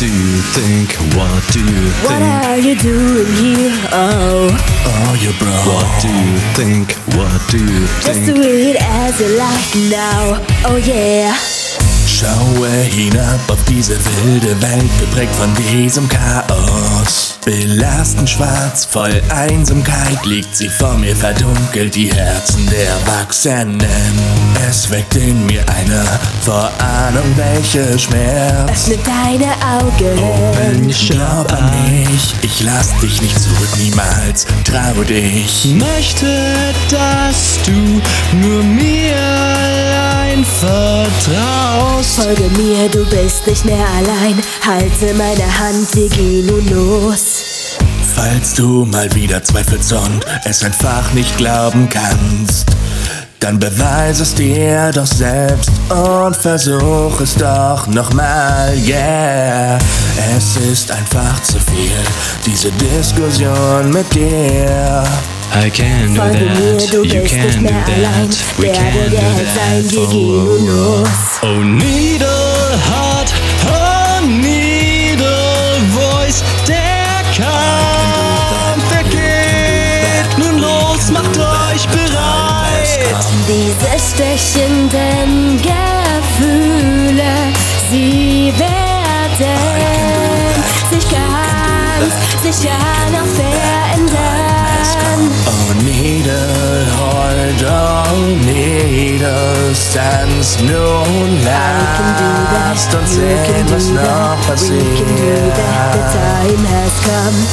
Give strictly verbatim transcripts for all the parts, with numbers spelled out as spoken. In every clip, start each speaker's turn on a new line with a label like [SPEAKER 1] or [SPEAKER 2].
[SPEAKER 1] do you think? What do you think?
[SPEAKER 2] What are you doing here? Oh,
[SPEAKER 1] Oh, you bro. What do you think? What do you
[SPEAKER 2] just
[SPEAKER 1] think?
[SPEAKER 2] do it as you like now. Oh yeah.
[SPEAKER 3] Schaue hinab auf diese wilde Welt, geprägt von diesem Chaos. Belastend schwarz, voll Einsamkeit, liegt sie vor mir verdunkelt, die Herzen der Erwachsenen. Es weckt in mir eine Vorahnung, welche Schmerz.
[SPEAKER 2] Öffne deine Augen.
[SPEAKER 3] Ich glaub an mich, ich lass dich nicht zurück, niemals, trau dich.
[SPEAKER 1] Möchte, dass du nur mir allein vertraust.
[SPEAKER 2] Folge mir, du bist nicht mehr allein. Halte meine Hand, wir gehen nun los.
[SPEAKER 3] Falls du mal wieder zweifelst und es einfach nicht glauben kannst, dann beweis es dir doch selbst und versuch es doch nochmal, yeah. Es ist einfach zu viel, diese Diskussion mit dir.
[SPEAKER 1] I can do
[SPEAKER 2] Folge mir,
[SPEAKER 1] that,
[SPEAKER 2] du
[SPEAKER 1] you
[SPEAKER 2] bist nicht
[SPEAKER 1] can do
[SPEAKER 2] mehr allein.
[SPEAKER 1] that, we
[SPEAKER 2] Werde
[SPEAKER 1] can do
[SPEAKER 2] der sein,
[SPEAKER 1] that
[SPEAKER 2] wir
[SPEAKER 1] for
[SPEAKER 2] gehen nun los.
[SPEAKER 1] Oh, needle heart, oh, needle voice, der Kampf, der geht nun los, macht euch bereit.
[SPEAKER 2] Diese stechenden Gefühle, sie werden sich ganz sicher noch verändern.
[SPEAKER 3] Oh, needle hold, oh, needle stands nun lasst uns sehen, was noch
[SPEAKER 2] We can do that, the
[SPEAKER 3] passiert.
[SPEAKER 2] time has come.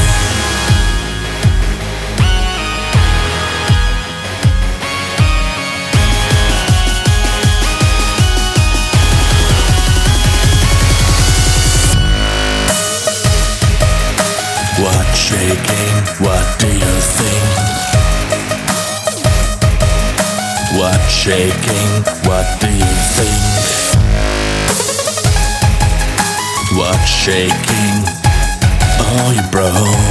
[SPEAKER 3] What shaking? What do you think? What shaking? What do you think? What shaking? Oh, you bro.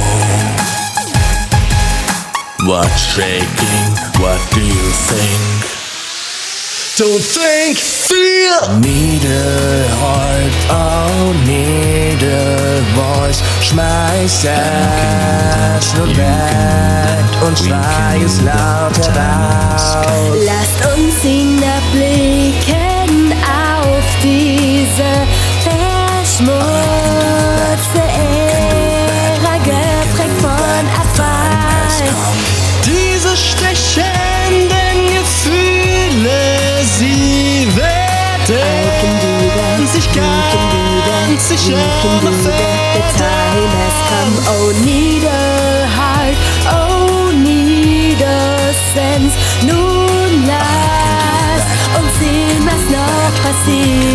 [SPEAKER 3] What shaking? What do you think?
[SPEAKER 1] Don't think, feel.
[SPEAKER 3] Needle heart, oh, needle voice. Schmeiß es nun weg und schrei es laut heraus.
[SPEAKER 2] Lasst uns hinabblicken auf diese verschmutzte Ära, geprägt von Abfall.
[SPEAKER 1] Diese stechenden Gefühle, sie werden sich ganz sicher noch
[SPEAKER 2] The time has come. Oh, needle heart, oh, needle sense. Nun lass uns sehen, was noch passiert.